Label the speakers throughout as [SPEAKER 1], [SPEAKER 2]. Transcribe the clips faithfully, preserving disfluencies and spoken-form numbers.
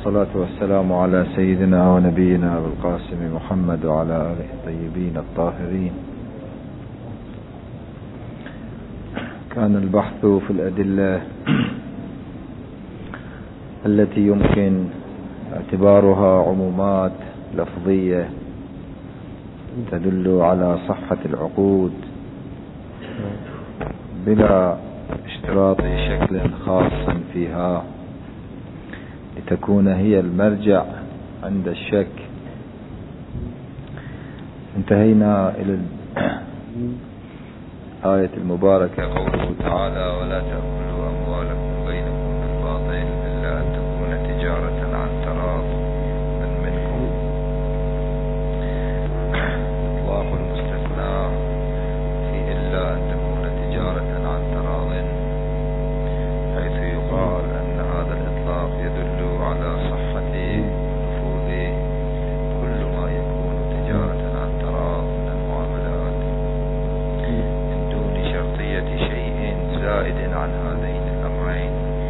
[SPEAKER 1] والصلاة والسلام على سيدنا ونبينا بالقاسم محمد وعلى آله الطيبين الطاهرين. كان البحث في الأدلة التي يمكن اعتبارها عمومات لفظية تدل على صحة العقود بلا اشتراط شكل خاص فيها لتكون هي المرجع عند الشك. انتهينا إلى الآية المباركة قوله تعالى: ولا تأكلوا أموالكم بينكم بالباطل إلا أن تكون تجارة عن تراض منكم. إطلاق المستثنى في إلا أن تكون تجارة عن تراض، حيث يقال أن هذا الإطلاق يدل على صحة نفوذ كل ما يكون تجارة عن تراض من المعاملات من دون شرطية شيء زائد عن هذين الأمرين.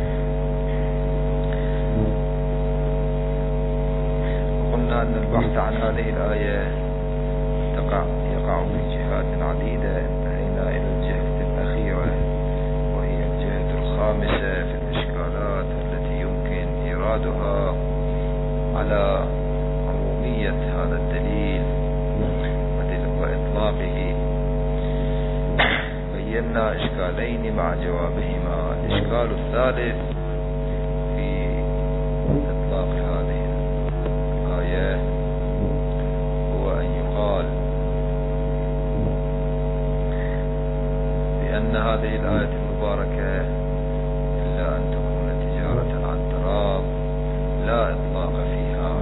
[SPEAKER 1] وقلنا أن البحث عن هذه الآية تقع يقع في جهات عديدة. انتهينا إلى الجهة الأخيرة وهي الجهة الخامسة في الإشكالات التي يمكن إيرادها على عمومية هذا الدليل وإطلاقه. بينا إشكالين مع جوابهما. الإشكال الثالث في إطلاق هذه الآية هو أن يقال بأن هذه الآية المباركة إلا أن تكون تجارة عن تراض لا إطلاق فيها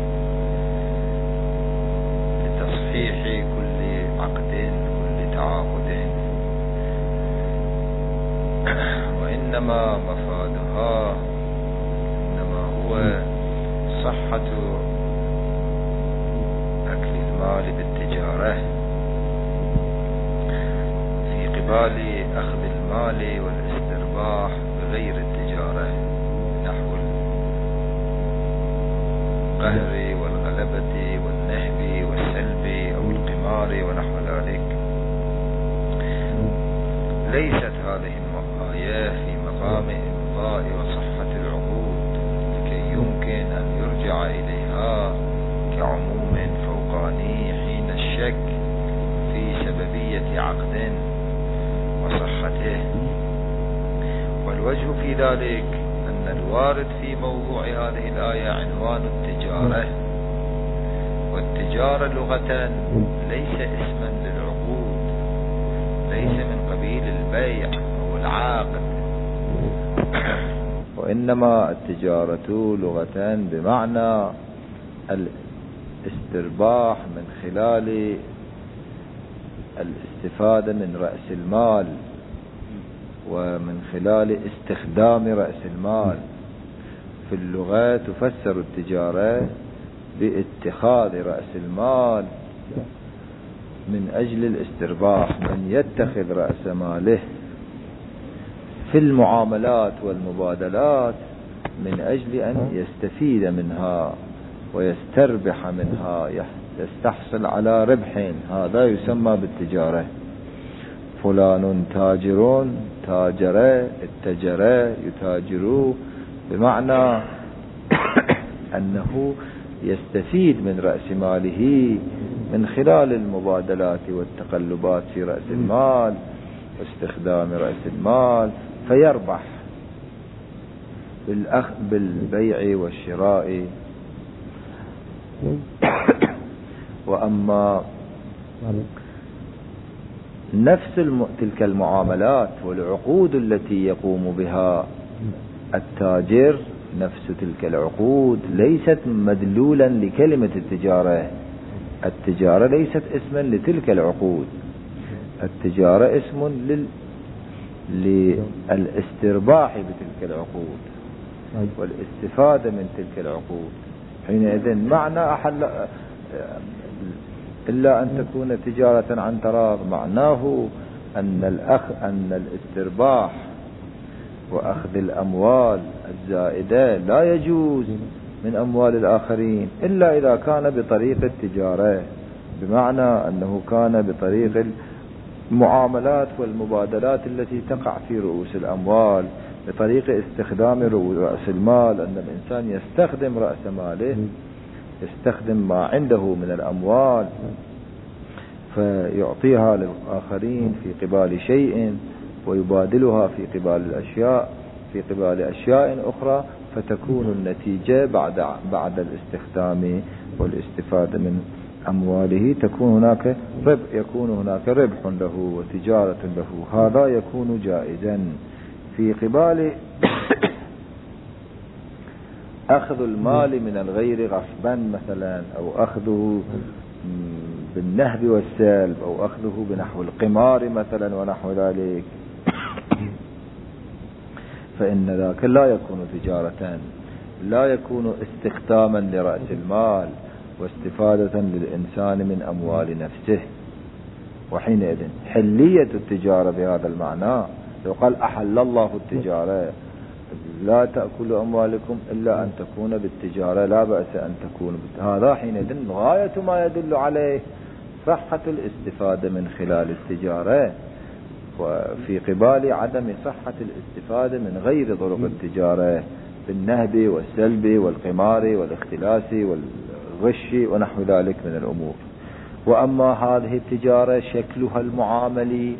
[SPEAKER 1] لتصحيح كل عقد كل تعاقد، وإنما مفادها إنما هو صحة أكل المال بالتجارة في قبال أخذ المال والاسترباح بغير التجارة، نحو القهر والغلبة والنهب والسلب أو القمار ونحو ذلك. ليست هذه الآية في مقام إمضاء وصحة العقود لكي يمكن أن يرجع إليها كعموم فوقاني حين الشك في سببية عقد وصحته. والوجه في ذلك أن الوارد في موضوع هذه الآية عنوان التجارة، والتجارة لغة ليس اسما للعقود، ليس من قبيل البيع أو العقد، وإنما التجارة لغة بمعنى الاسترباح من خلال الاستفادة من رأس المال ومن خلال استخدام رأس المال. في اللغة تفسر التجارة باتخاذ رأس المال من أجل الاسترباح، من يتخذ رأس ماله في المعاملات والمبادلات من أجل أن يستفيد منها ويستربح منها، يستحصل على ربح. هذا يسمى بالتجارة. فلان تاجر، تاجر، التجر، يتاجر، بمعنى أنه يستفيد من رأس ماله من خلال المبادلات والتقلبات في رأس المال واستخدام رأس المال فيربح بالأخذ بالبيع والشراء. وأما نفس الم... تلك المعاملات والعقود التي يقوم بها التاجر، نفس تلك العقود ليست مدلولا لكلمة التجارة. التجارة ليست اسما لتلك العقود، التجارة اسم لل... للاسترباح بتلك العقود والاستفادة من تلك العقود. حينئذ معنى أحل إلا أن تكون تجارة عن تراض معناه أن الأخ أن الاسترباح وأخذ الأموال الزائدة لا يجوز
[SPEAKER 2] من أموال الآخرين إلا إذا كان بطريق التجارة، بمعنى أنه كان بطريق المعاملات والمبادلات التي تقع في رؤوس الأموال، بطريق استخدام رأس المال، أن الإنسان يستخدم رأس ماله، يستخدم ما عنده من الأموال فيعطيها للآخرين في قبال شيء ويبادلها في قبال الأشياء في قبال أشياء أخرى، فتكون النتيجة بعد بعد الاستخدام والاستفادة من أمواله تكون هناك ربح، يكون هناك ربح له وتجارة له، هذا يكون جائزا. في قبال أخذ المال من الغير غصبا مثلا، أو أخذه بالنهب والسلب، أو أخذه بنحو القمار مثلا ونحو ذلك، فإن ذاك لا يكون تجارة، لا يكون استخداما لرأس المال واستفادة للإنسان من أموال نفسه. وحينئذ حلية التجارة بهذا المعنى، لو قال أحل الله التجارة لا تأكل أموالكم إلا أن تكون بالتجارة، لا بأس أن تكون، هذا حينئذ غاية ما يدل عليه صحة الاستفادة من خلال التجارة، وفي قبال عدم صحة الاستفادة من غير طرق التجارة بالنهب والسلب والقمار والاختلاس والغش ونحو ذلك من الأمور. وأما هذه التجارة شكلها المعاملي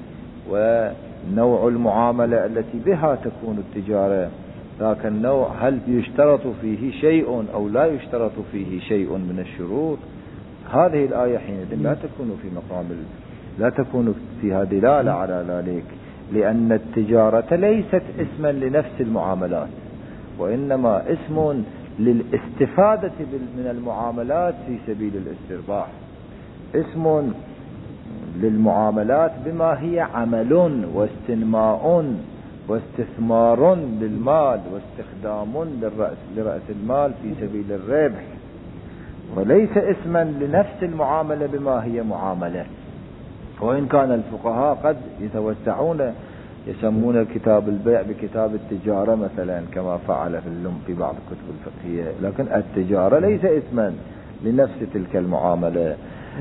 [SPEAKER 2] ونوع المعاملة التي بها تكون التجارة، ذاك النوع هل يشترط فيه شيء أو لا يشترط فيه شيء من الشروط، هذه الآية حينئذ لا تكون في مقام لا تكون فيها دلالة على ذلك، لأن التجارة ليست اسما لنفس المعاملات، وإنما اسم للاستفادة من المعاملات في سبيل الاسترباح، اسم للمعاملات بما هي عمل واستنماء واستثمار للمال واستخدام للرأس لرأس المال في سبيل الربح، وليس اسما لنفس المعاملة بما هي معاملة. وإن كان الفقهاء قد يتوسعون يسمون كتاب البيع بكتاب التجارة مثلا كما فعل في اللم في بعض الكتب الفقهية، لكن التجارة ليس اسما لنفس تلك المعاملة،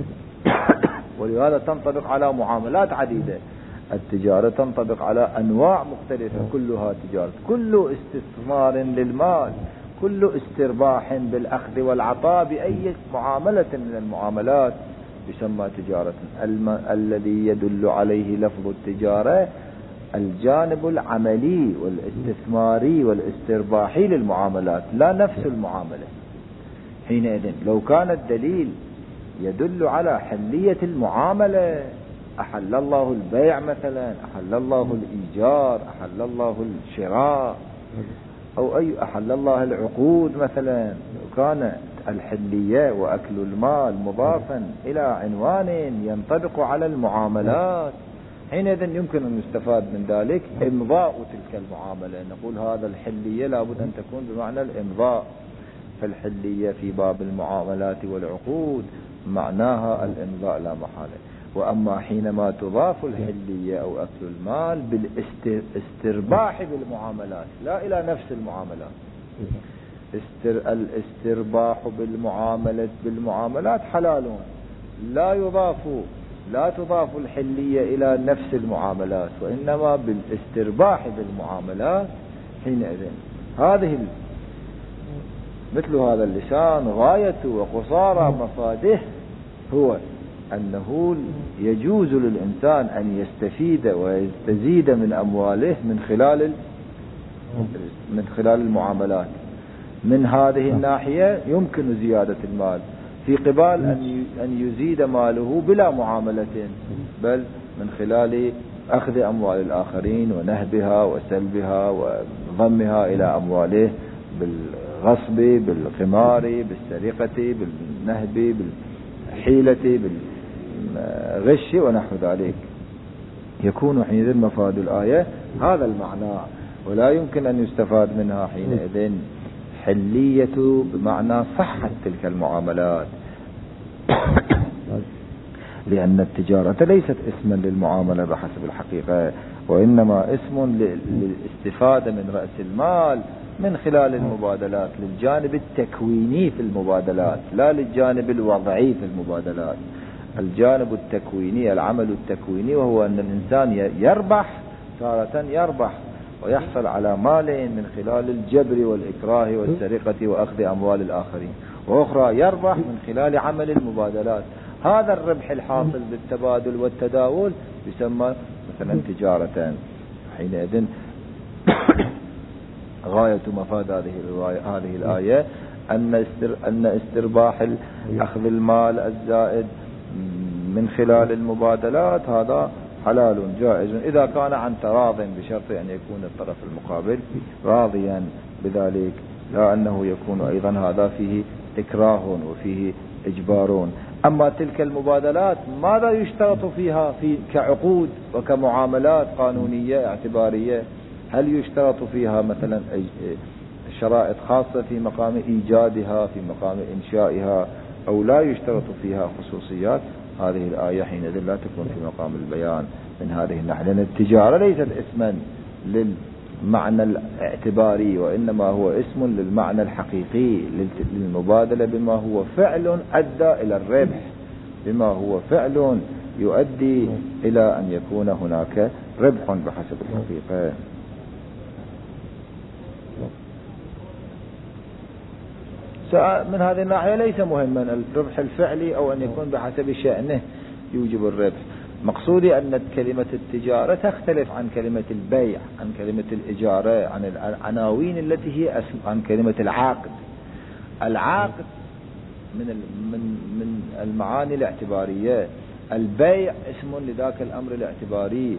[SPEAKER 2] ولهذا تنطبق على معاملات عديدة. التجارة تنطبق على أنواع مختلفة كلها تجارة، كل استثمار للمال، كل استرباح بالأخذ والعطاء بأي معاملة من المعاملات يسمى تجارة. الذي يدل عليه لفظ التجارة الجانب العملي والاستثماري والاسترباحي للمعاملات، لا نفس المعاملة. حينئذ لو كان الدليل يدل على حلية المعاملة، أحل الله البيع مثلا، أحل الله الإيجار، أحل الله الشراء، أو أي أحل الله العقود مثلا، لو كان الحلية وأكل المال مضافا إلى عنوان ينطبق على المعاملات، حينئذ يمكن أن يستفاد من ذلك إمضاء تلك المعاملة. نقول هذا الحلية لابد أن تكون بمعنى الإمضاء، فالحلية في باب المعاملات والعقود معناها الإمضاء لا محالة. وأما حينما تضاف الحلية أو أكل المال بالاسترباح بالمعاملات لا إلى نفس المعاملات، استر الاسترباح بالمعاملة بالمعاملات حلال، لا يضاف لا تضاف الحلية إلى نفس المعاملات، وإنما بالاسترباح بالمعاملات. حينئذ هذه مثل هذا اللسان غاية وقصارى مفاده هو أنه يجوز للإنسان أن يستفيد ويستزيد من أمواله من خلال من خلال المعاملات. من هذه الناحية يمكن زيادة المال في قبال أن يزيد ماله بلا معاملة، بل من خلال أخذ أموال الآخرين ونهبها وسلبها وضمها إلى أمواله بالغصب بالقمار بالسرقة بالنهب بالحيلة بالغش ونحو ذلك. يكون حينئذ مفاد الآية هذا المعنى، ولا يمكن أن يستفاد منها حينئذ حلية بمعنى صحة تلك المعاملات، لأن التجارة ليست اسما للمعاملة بحسب الحقيقة، وإنما اسم للاستفادة من رأس المال من خلال المبادلات للجانب التكويني في المبادلات، لا للجانب الوضعي في المبادلات. الجانب التكويني، العمل التكويني، وهو أن الإنسان يربح تارة، يربح ويحصل على مال من خلال الجبر والإكراه والسرقة وأخذ أموال الآخرين، وأخرى يربح من خلال عمل المبادلات. هذا الربح الحاصل بالتبادل والتداول يسمى مثلا تجارة. حينئذ غاية مفاد هذه هذه الآية أن أن استرباح أخذ المال الزائد من خلال المبادلات هذا حلال جائز إذا كان عن تراض، بشرط أن يكون الطرف المقابل راضيا بذلك، لا أنه يكون أيضا هذا فيه إكراه وفيه إجبار. أما تلك المبادلات ماذا يشترط فيها في كعقود وكمعاملات قانونية اعتبارية؟ هل يشترط فيها مثلا شرائط خاصة في مقام إيجادها، في مقام إنشائها، أو لا يشترط فيها خصوصيات؟ هذه الآية حينئذ لا تكون في مقام البيان من هذه الناحية، لأن التجارة ليست اسما للمعنى الاعتباري، وإنما هو اسم للمعنى الحقيقي للمبادلة بما هو فعل أدى إلى الربح، بما هو فعل يؤدي إلى أن يكون هناك ربح بحسب الحقيقة. من هذه الناحية ليس مهما الربح الفعلي أو أن يكون بحسب شأنه يوجب الربح. مقصودي أن كلمة التجارة تختلف عن كلمة البيع، عن كلمة الإجارة، عن العناوين التي هي عن كلمة العقد. العقد من من من المعاني الاعتبارية، البيع اسم لذاك الأمر الاعتباري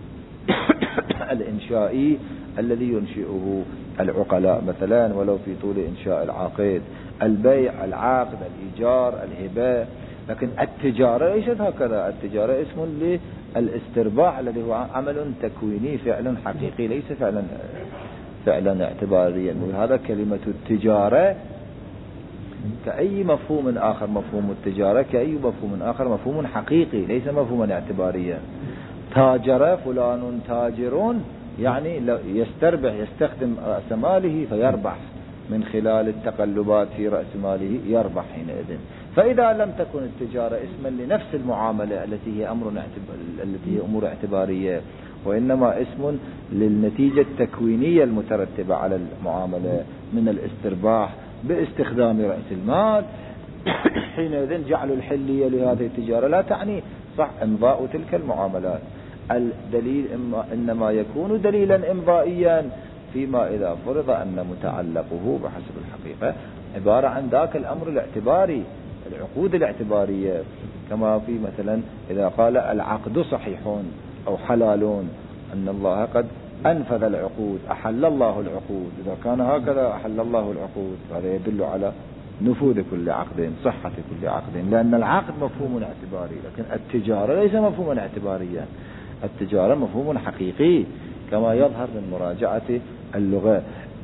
[SPEAKER 2] الإنشائي الذي ينشئه العقلاء مثلا ولو في طول إنشاء العقد. البيع، العقد، الإيجار، الهبة. لكن التجارة ليست هكذا. التجارة اسم للاسترباح الذي هو عمل تكويني، فعل حقيقي، ليس فعلا فعلا اعتباريا. وهذا كلمة التجارة كأي مفهوم آخر، مفهوم التجارة كأي مفهوم آخر مفهوم حقيقي ليس مفهوما اعتباريا. تاجر فلان تاجر يعني يستربح، يستخدم رأس ماله فيربح من خلال التقلبات في رأس ماله، يربح حينئذ. فإذا لم تكن التجارة اسما لنفس المعاملة التي هي أمر التي هي أمور اعتبارية، وإنما اسم للنتيجة التكوينية المترتبة على المعاملة من الاسترباح باستخدام رأس المال، حينئذ جعل الحلية لهذه التجارة لا تعني صح إمضاء تلك المعاملات. الدليل إنما يكون دليلا إمضائيا فيما إذا فرض أن متعلقه بحسب الحقيقة عبارة عن ذاك الأمر الاعتباري، العقود الاعتبارية، كما في مثلا إذا قال العقد صحيح أو حلال، أن الله قد أنفذ العقود، أحل الله العقود. إذا كان هكذا أحل الله العقود هذا يدل على نفوذ كل عقد، صحة كل عقد، لأن العقد مفهوم اعتباري. لكن التجارة ليس مفهوما اعتباريا، التجارة مفهوم حقيقي كما يظهر من مراجعة اللغة.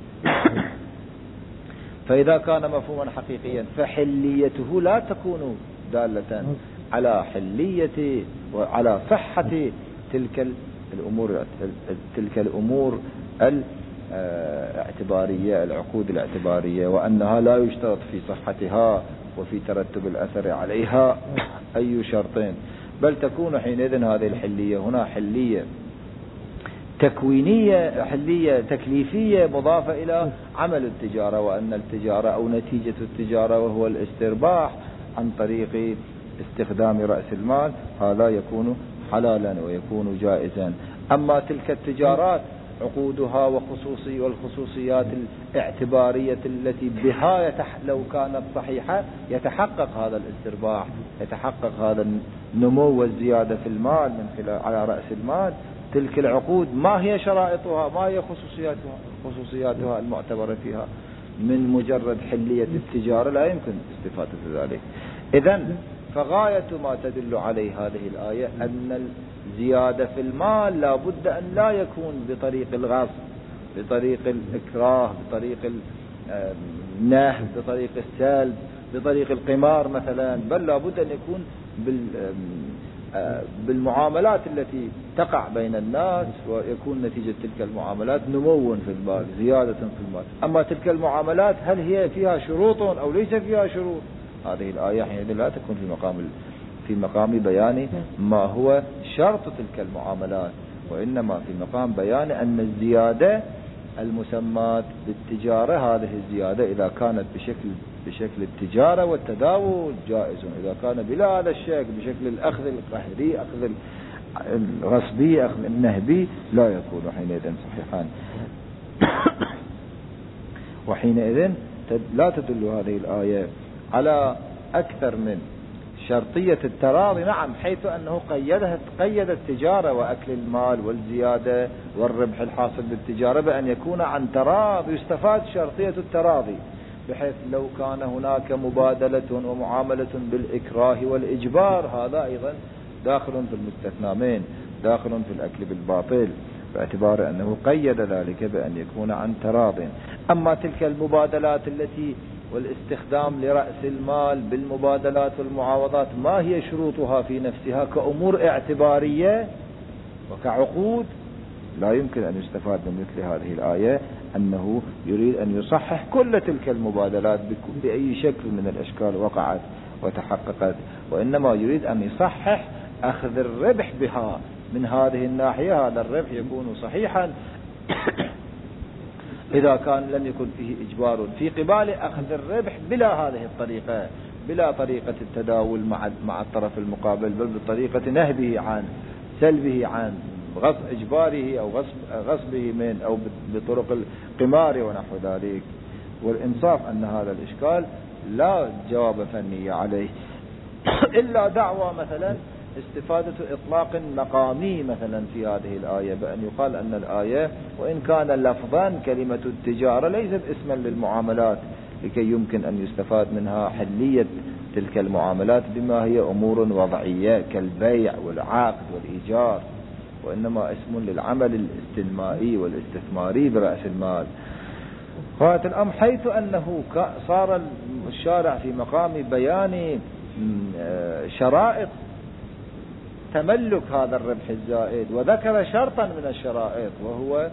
[SPEAKER 2] فإذا كان مفهوما حقيقيا فحليته لا تكون دالة على حلية وعلى صحة تلك الأمور تلك الأمور الاعتبارية، العقود الاعتبارية، وأنها لا يشترط في صحتها وفي ترتب الأثر عليها أي شرطين، بل تكون حينئذ هذه الحلية هنا حلية تكوينية، حلية تكليفية مضافة إلى عمل التجارة، وأن التجارة أو نتيجة التجارة وهو الاسترباح عن طريق استخدام رأس المال هذا يكون حلالا ويكون جائزا. أما تلك التجارات عقودها وخصوصي والخصوصيات الاعتبارية التي بها يتح لو كانت صحيحة يتحقق هذا الاسترباح، يتحقق هذا النمو والزيادة في المال من خلال على رأس المال، تلك العقود ما هي شرائطها، ما هي خصوصياتها خصوصياتها المعتبرة فيها؟ من مجرد حلية التجارة لا يمكن استفادة ذلك. إذن فغاية ما تدل عليه هذه الآية أن الزيادة في المال لا بد أن لا يكون بطريق الغصب، بطريق الإكراه، بطريق النهب، بطريق السلب، بطريق القمار مثلا، بل لا بد أن يكون بالمعاملات التي تقع بين الناس، ويكون نتيجة تلك المعاملات نمو في المال، زيادة في المال. أما تلك المعاملات هل هي فيها شروط أو ليس فيها شروط؟ هذه الآية حينئذ لا تكون في مقام في مقام بيان ما هو شرط تلك المعاملات، وإنما في مقام بيان أن الزيادة المسمات بالتجارة هذه الزيادة إذا كانت بشكل بشكل التجارة والتداول جائز، إذا كان بلا هذا الشكل بشكل الأخذ القهري، أخذ الغصبي، أخذ النهبي، لا يكون حينئذ صحيحا. وحينئذ لا تدل هذه الآية على أكثر من شرطية التراضي، نعم، حيث أنه قيدها قيد التجارة وأكل المال والزيادة والربح الحاصل بالتجارة بأن يكون عن تراضي، يستفاد شرطية التراضي، بحيث لو كان هناك مبادلة ومعاملة بالإكراه والإجبار هذا أيضا داخل في المستثنى، داخل في الأكل بالباطل، باعتبار أنه قيد ذلك بأن يكون عن تراض. أما تلك المبادلات التي والاستخدام لرأس المال بالمبادلات والمعاوضات ما هي شروطها في نفسها كأمور اعتبارية وكعقود، لا يمكن أن يستفاد من مثل هذه الآية أنه يريد أن يصحح كل تلك المبادلات بأي شكل من الأشكال وقعت وتحققت، وإنما يريد أن يصحح أخذ الربح بها. من هذه الناحية هذا الربح يكون صحيحا إذا كان لم يكن فيه إجبار في قبال أخذ الربح بلا هذه الطريقة، بلا طريقة التداول مع مع الطرف المقابل، بل بطريقة نهبه عن سلبه عن غصب إجباره أو غصب غصبه من أو بطرق القمار ونحو ذلك. والإنصاف أن هذا الإشكال لا جواب فني عليه إلا دعوى مثلا استفادة إطلاق مقامي مثلا في هذه الآية، بأن يقال أن الآية وإن كان لفظا كلمة التجارة ليست اسما للمعاملات، لكي يمكن أن يستفاد منها حلية تلك المعاملات بما هي أمور وضعية كالبيع والعقد والإيجار، وإنما اسم للعمل الاستلمائي والاستثماري برأس المال. غاية الأمر حيث أنه صار الشارع في مقام بيان شرائط تملك هذا الربح الزائد، وذكر شرطا من الشرائط وهو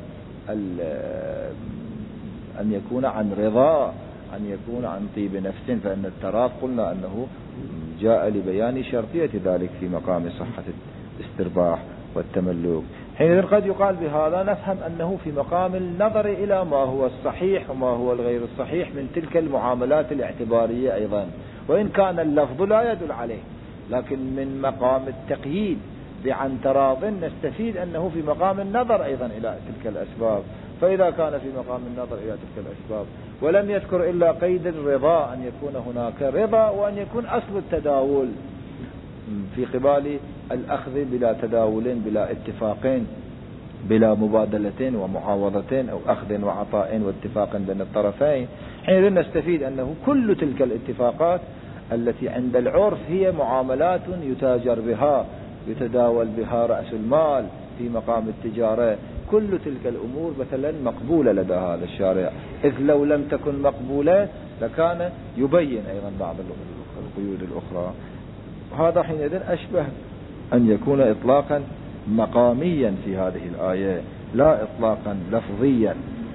[SPEAKER 2] أن يكون عن رضا، أن يكون عن طيب نفس، فإن التراض قلنا أنه جاء لبيان شرطية ذلك في مقام صحة الاسترباح والتملك. حينئذ قد يقال بهذا نفهم أنه في مقام النظر إلى ما هو الصحيح وما هو الغير الصحيح من تلك المعاملات الاعتبارية أيضا، وإن كان اللفظ لا يدل عليه، لكن من مقام التقييد بعن تراض نستفيد أنه في مقام النظر أيضا إلى تلك الأسباب. فإذا كان في مقام النظر إلى تلك الأسباب ولم يذكر إلا قيد الرضا، أن يكون هناك رضا وأن يكون أصل التداول في قبال الأخذ بلا تداول بلا اتفاقين بلا مبادلتين ومعاوضتين أو أخذ وعطاء واتفاق بين الطرفين، حينئذ نستفيد أنه كل تلك الاتفاقات التي عند العرف هي معاملات يتاجر بها يتداول بها رأس المال في مقام التجارة، كل تلك الأمور مثلا مقبولة لدى هذا الشارع، إذ لو لم تكن مقبولة لكان يبين أيضا بعض القيود الأخرى. هذا حينئذ أشبه أن يكون إطلاقا مقاميا في هذه الآية لا إطلاقا لفظيا،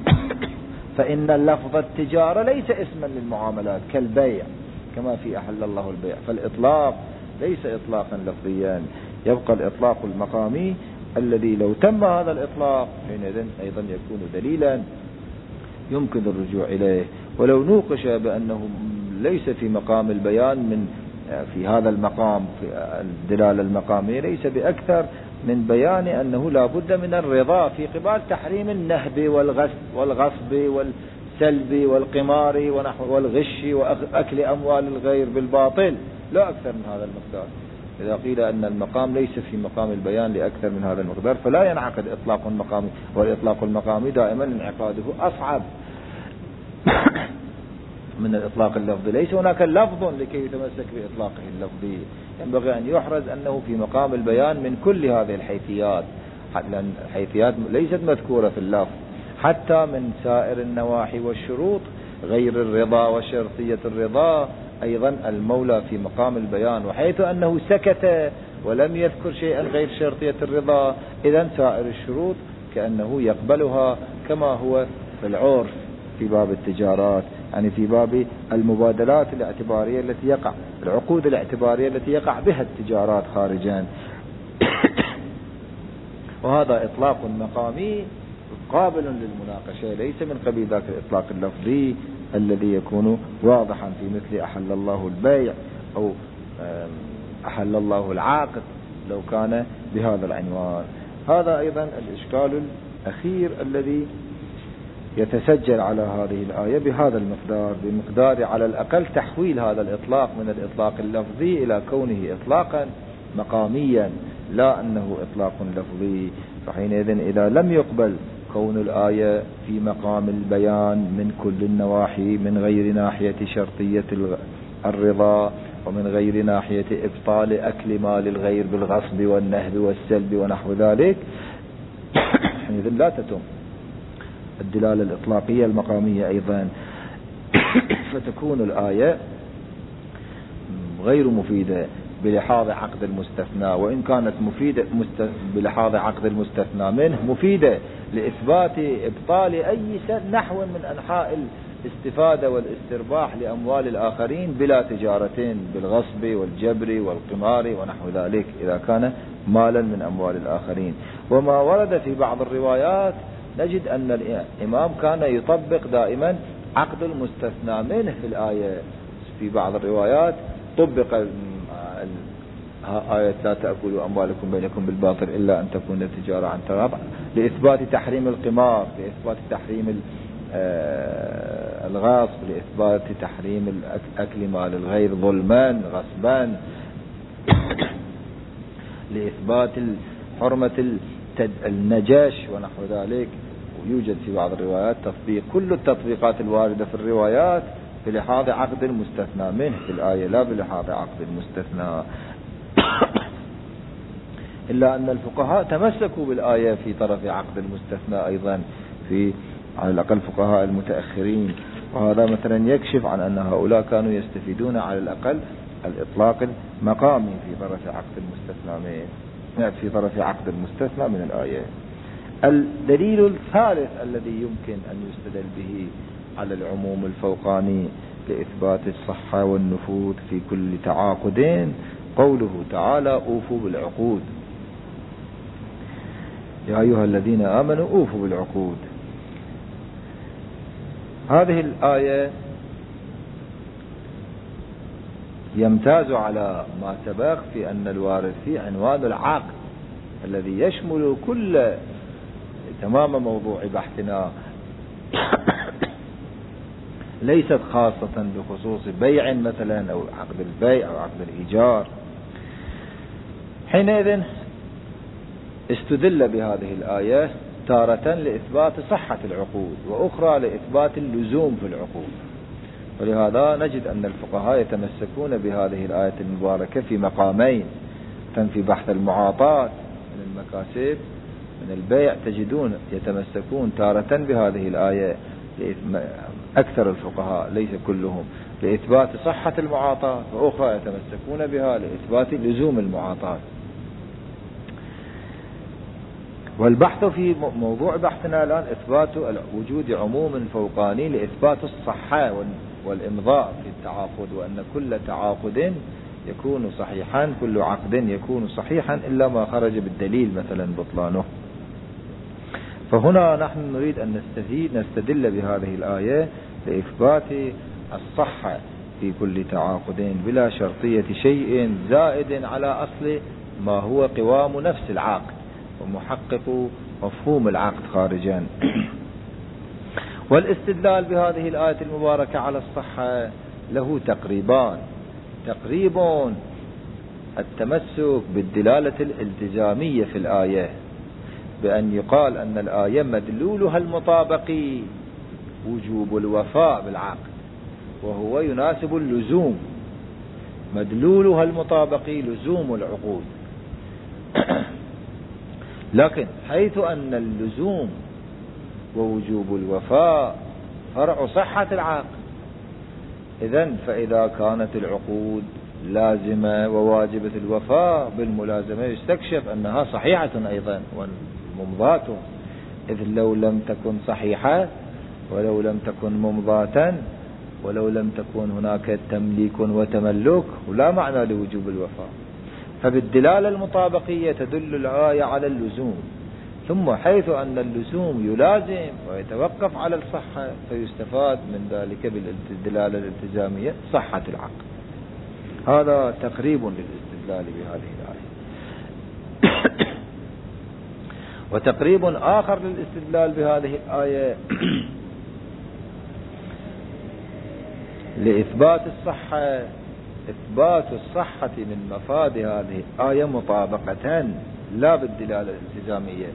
[SPEAKER 2] فإن اللفظ التجارة ليس اسما للمعاملات كالبيع كما في أحل الله البيع، فالإطلاق ليس إطلاقا لفظيا، يبقى الإطلاق المقامي الذي لو تم هذا الإطلاق حينئذ أيضا يكون دليلا يمكن الرجوع إليه. ولو نوقش بأنه ليس في مقام البيان من في هذا المقام في الدلالة المقامية ليس بأكثر من بيان أنه لا بد من الرضا في قبال تحريم النهب والغصب والغصب والسلب والقمار ونحو والغش وأكل أموال الغير بالباطل، لا أكثر من هذا المقدار. إذا قيل أن المقام ليس في مقام البيان لأكثر من هذا المقدار فلا ينعقد إطلاق مقامي، والإطلاق المقامي دائما انعقاده أصعب من الإطلاق اللفظي. ليس هناك لفظ لكي يتمسك بإطلاقه اللفظي، ينبغي أن يحرز أنه في مقام البيان من كل هذه الحيثيات، لأن الحيثيات ليست مذكورة في اللفظ، حتى من سائر النواحي والشروط غير الرضا وشرطية الرضا أيضا المولى في مقام البيان، وحيث أنه سكت ولم يذكر شيئا غير شرطية الرضا، إذن سائر الشروط كأنه يقبلها كما هو في العرف في باب التجارات، يعني في باب المبادلات الاعتبارية التي يقع العقود الاعتبارية التي يقع بها التجارات خارجا. وهذا إطلاق مقامي قابل للمناقشة، ليس من قبيل ذاك الإطلاق اللفظي الذي يكون واضحا في مثل أحل الله البيع أو أحل الله العقد لو كان بهذا العنوان. هذا أيضا الإشكال الأخير الذي يتسجل على هذه الآية بهذا المقدار، بمقدار على الأقل تحويل هذا الإطلاق من الإطلاق اللفظي إلى كونه إطلاقا مقاميا لا أنه إطلاق لفظي. فحينئذ إذا لم يقبل كون الآية في مقام البيان من كل النواحي، من غير ناحية شرطية الرضا ومن غير ناحية إبطال أكل مال الغير بالغصب والنهب والسلب ونحو ذلك، حينئذ لا تتم الدلالة الإطلاقية المقامية أيضا، فتكون الآية غير مفيدة بلحاظ عقد المستثنى، وإن كانت مفيدة بلحاظ عقد المستثنى منه مفيدة لإثبات إبطال أي نحو من أنحاء الاستفادة والاسترباح لأموال الآخرين بلا تجارة بالغصب والجبر والقمار ونحو ذلك إذا كان مالا من أموال الآخرين. وما ورد في بعض الروايات نجد أن الإمام كان يطبق دائما عقد المستثنى منه في الآية. في بعض الروايات طبق آية لا تأكلوا أموالكم بينكم بالباطل إلا أن تكون تجارة عن تراض لإثبات تحريم القمار، لإثبات تحريم الغاصب، لإثبات تحريم أكل مال الغير ظلما غصبا، لإثبات حرمة النجاش ونحو ذلك. ويوجد في بعض الروايات تطبيق كل التطبيقات الواردة في الروايات بلحاظ عقد المستثنى منه في الآية لا بلحاظ عقد المستثنى. إلا أن الفقهاء تمسكوا بالآية في طرف عقد المستثنى أيضا، في على الأقل فقهاء المتأخرين، وهذا مثلا يكشف عن أن هؤلاء كانوا يستفيدون على الأقل الإطلاق المقامي في طرف عقد المستثنى من في طرف عقد المستثنى من الآية. الدليل الثالث الذي يمكن أن يستدل به على العموم الفوقاني لإثبات الصحة والنفوذ في كل تعاقد قوله تعالى أوفوا بالعقود، يا أيها الذين آمنوا أوفوا بالعقود. هذه الآية يمتاز على ما سبق في أن الوارد في عنوان العقد الذي يشمل كل تمام موضوع بحثنا، ليست خاصة بخصوص بيع مثلا أو عقد البيع أو عقد الإيجار. حينئذ استدل بهذه الآية تارة لإثبات صحة العقود وأخرى لإثبات اللزوم في العقود. ولهذا نجد أن الفقهاء يتمسكون بهذه الآية المباركة في مقامين. في بحث المعاطاة من المكاسب من البيع تجدون يتمسكون تارة بهذه الآية أكثر الفقهاء ليس كلهم لإثبات صحة المعاطاة، وأخرى يتمسكون بها لإثبات لزوم المعاطاة. والبحث في موضوع بحثنا الآن إثبات وجود عموم فوقاني لإثبات الصحة والإمضاء في التعاقد، وأن كل تعاقد يكون صحيحا، كل عقد يكون صحيحا إلا ما خرج بالدليل مثلا بطلانه. فهنا نحن نريد أن نستفيد نستدل بهذه الآية لإثبات الصحة في كل تعاقد بلا شرطية شيء زائد على أصل ما هو قوام نفس العقد ومحقق مفهوم العقد خارجا. والاستدلال بهذه الآية المباركة على الصحة له تقريبان. تقريب التمسك بالدلالة الالتزامية في الآية بأن يقال أن الآية مدلولها المطابقي وجوب الوفاء بالعقد، وهو يناسب اللزوم. مدلولها المطابقي لزوم العقود. لكن حيث أن اللزوم ووجوب الوفاء فرع صحة العقد. إذن فإذا كانت العقود لازمة وواجبة الوفاء بالملازمة يستكشف أنها صحيحة أيضا وممضاة، إذ لو لم تكن صحيحة ولو لم تكن ممضاة ولو لم تكن هناك تمليك وتملك ولا معنى لوجوب الوفاء. فبالدلالة المطابقية تدل الآية على اللزوم، ثم حيث أن اللزوم يلازم ويتوقف على الصحة فيستفاد من ذلك بالدلالة الالتزامية صحة العقد. هذا تقريب للاستدلال بهذه الآية. وتقريب آخر للاستدلال بهذه الآية لإثبات الصحة، إثبات الصحة من مفاد هذه الآية مطابقة لا بالدلالة الالتزامية،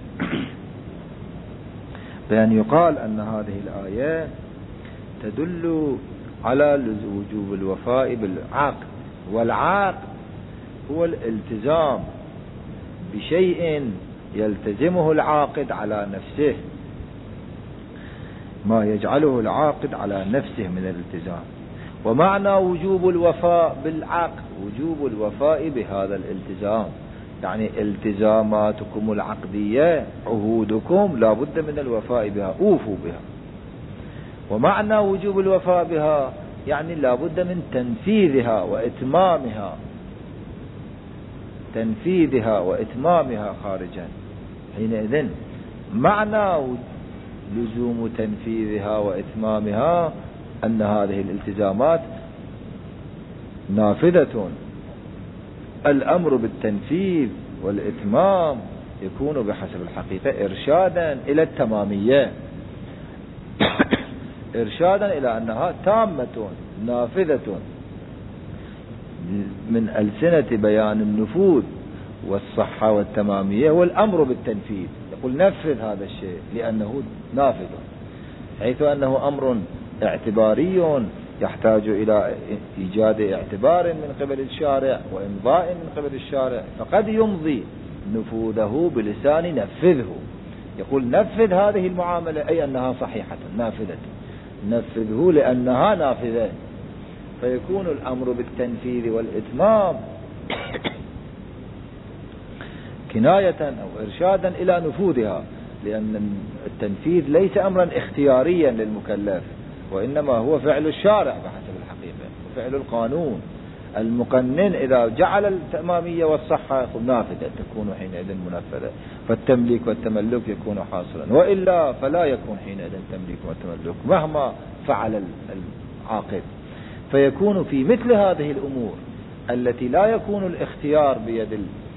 [SPEAKER 2] بأن يقال أن هذه الآية تدل على وجوب الوفاء بالعقد، والعقد هو الالتزام بشيء يلتزمه العاقد على نفسه، ما يجعله العاقد على نفسه من الالتزام. ومعنى وجوب الوفاء بالعقد وجوب الوفاء بهذا الالتزام، يعني التزاماتكم العقدية عهودكم لا بد من الوفاء بها، أوفوا بها. ومعنى وجوب الوفاء بها يعني لا بد من تنفيذها وإتمامها، تنفيذها وإتمامها خارجا. حينئذ معنى لزوم تنفيذها وإتمامها أن هذه الالتزامات نافذة. الأمر بالتنفيذ والإتمام يكون بحسب الحقيقة إرشادا إلى التمامية، إرشادا إلى أنها تامة نافذة من ألسنة بيان النفوذ والصحة والتمامية والأمر بالتنفيذ. يقول نفذ هذا الشيء لأنه نافذ، حيث أنه أمر اعتباري يحتاج إلى إيجاد اعتبار من قبل الشارع وإمضاء من قبل الشارع، فقد يمضي نفوذه بلسان نفذه. يقول نفذ هذه المعاملة أي أنها صحيحة نافذة، نفذه لأنها نافذة، فيكون الأمر بالتنفيذ والإتمام كناية أو إرشادا إلى نفوذها، لأن التنفيذ ليس أمرا اختياريا للمكلف، وإنما هو فعل الشارع بحسب الحقيقة وفعل القانون. المقنن إذا جعل التمامية والصحة نافذة تكون حينئذ منفذة، فالتمليك والتملك يكون حاصلا، وإلا فلا يكون حينئذ تمليك والتملك مهما فعل العاقد. فيكون في مثل هذه الأمور التي لا يكون الاختيار بيد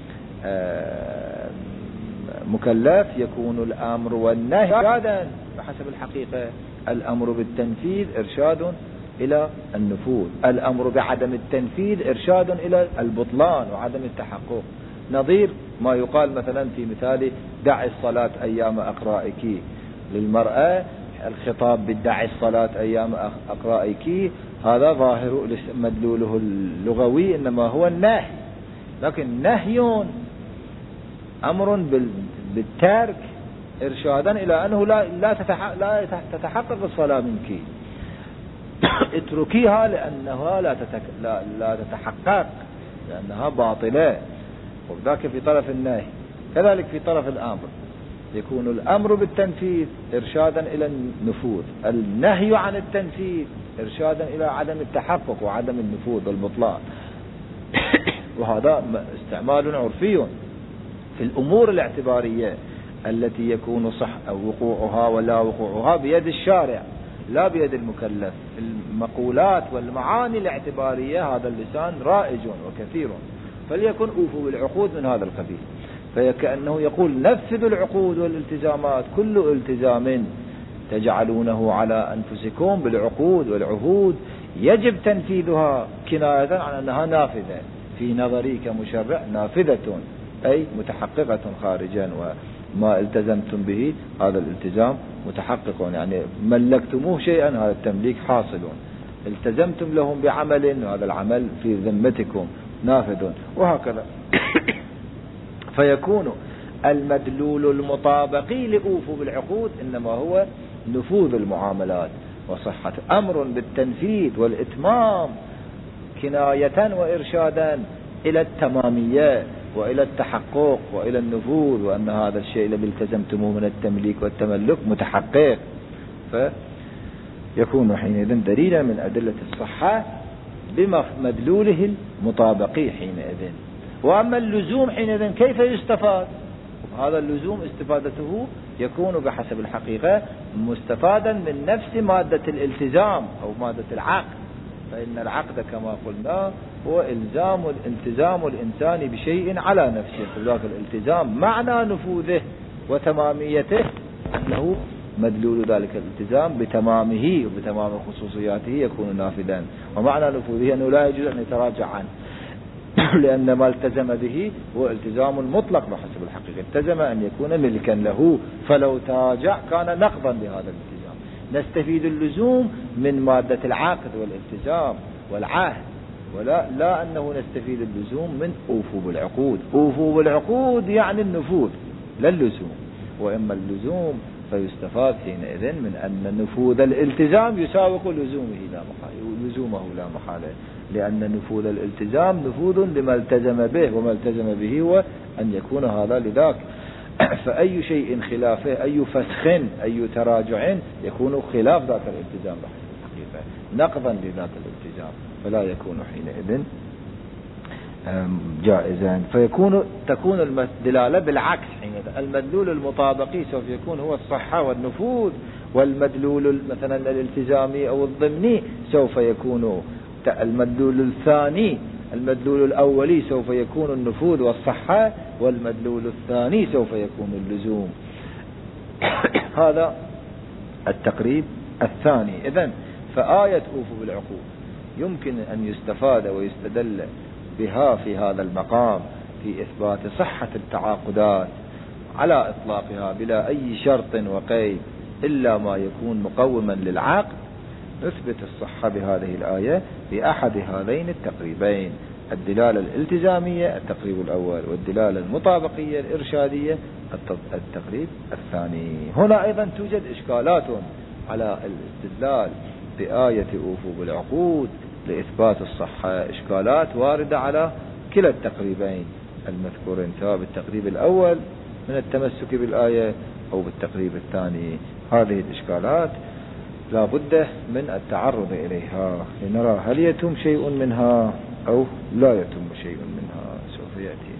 [SPEAKER 2] المكلف يكون الأمر والنهي إرشادا بحسب الحقيقة. الأمر بالتنفيذ إرشاد إلى النفوذ، الأمر بعدم التنفيذ إرشاد إلى البطلان وعدم التحقق. نظير ما يقال مثلا في مثال دع الصلاة أيام أقرائك للمرأة، الخطاب بالدع الصلاة أيام أقرائك هذا ظاهر مدلوله اللغوي إنما هو النهي، لكن نهي أمر بالترك إرشادا إلى أنه لا لا تتحقق الصلاة منك، اتركيها لأنها لا لا لا تتحقق لأنها باطلة. وذاك في طرف النهي. كذلك في طرف الأمر يكون الأمر بالتنفيذ إرشادا إلى النفوذ، النهي عن التنفيذ إرشادا إلى عدم التحقق وعدم النفوذ والبطلان. وهذا استعمال عرفي في الأمور الاعتبارية التي يكون صح أو وقوعها ولا وقوعها بيد الشارع لا بيد المكلف. المقولات والمعاني الاعتبارية هذا اللسان رائج وكثير، فليكن أوفوا بالعقود من هذا القبيل. فكأنه يقول نفذوا العقود والالتزامات، كل التزام تجعلونه على أنفسكم بالعقود والعهود يجب تنفيذها كناية عن أنها نافذة في نظري كمشرع، نافذة أي متحققة خارجا، وما التزمتم به هذا الالتزام متحقق، يعني ملكتموه شيئا هذا التمليك حاصل، التزمتم لهم بعمل هذا العمل في ذمتكم نافذ، وهكذا. فيكون المدلول المطابقي لأوفوا بالعقود إنما هو نفوذ المعاملات، وصحة أمر بالتنفيذ والإتمام كناية وإرشادا إلى التمامية وإلى التحقق وإلى النفوذ، وأن هذا الشيء الذي التزمتموه من التمليك والتملك متحقق، فيكون حينئذ دليلا من أدلة الصحة بمدلوله المطابقي حينئذ. وأما اللزوم حينئذ كيف يستفاد؟ هذا اللزوم استفادته يكون بحسب الحقيقة مستفادا من نفس مادة الالتزام أو مادة العقد، فإن العقد كما قلنا هو إلزام الالتزام الإنسان بشيء على نفسه، فذلك الالتزام معنى نفوذه وتماميته أنه مدلول ذلك الالتزام بتمامه وبتمام خصوصياته يكون نافذا، ومعنى نفوذه أنه لا يجوز أن يتراجع عنه لأن ما التزم به هو التزام مطلق بحسب الحقيقة، التزم أن يكون ملكا له، فلو تراجع كان نقضا لهذا الالتزام. نستفيد اللزوم من مادة العقد والالتزام والعهد، ولا لا أنه نستفيد اللزوم من أوفوا بالعقود. أوفوا بالعقود يعني النفوذ لا اللزوم، وإما اللزوم فيستفاد حينئذ من أن نفوذ الالتزام يساوق لزومه لا محالة، لزومه لا محالة، لأن نفوذ الالتزام نفوذ لما التزم به، وما التزم به هو أن يكون هذا لذاك. فأي شيء خلافه، أي فسخ أي تراجع يكون خلاف ذاك الالتزام بحسب الحقيقة، نقضا لذاك الالتزام، فلا يكون حينئذ جائزا، فيكون تكون الدلالة بالعكس حينئذ. المدلول المطابقي سوف يكون هو الصحة والنفوذ، والمدلول مثلا الالتزامي أو الضمني سوف يكون المدلول الثاني، المدلول الأولي سوف يكون النفوذ والصحة، والمدلول الثاني سوف يكون اللزوم. هذا التقريب الثاني. إذن فآية أوفوا بالعقود يمكن أن يستفاد ويستدل بها في هذا المقام في إثبات صحة التعاقدات على إطلاقها بلا أي شرط وقيد إلا ما يكون مقوما للعقد. نثبت الصحة بهذه الآية بأحد هذين التقريبين، الدلالة الالتزامية التقريب الأول، والدلالة المطابقية الإرشادية التقريب الثاني. هنا أيضا توجد إشكالات على الاستدلال بآية أوفوا بالعقود لإثبات الصحة، إشكالات واردة على كلا التقريبين المذكورين، سواء بالتقريب الأول من التمسك بالآية أو بالتقريب الثاني. هذه الإشكالات لا بد من التعرض إليها لنرى هل يتم شيء منها أو لا يتم شيء منها. سوف يأتي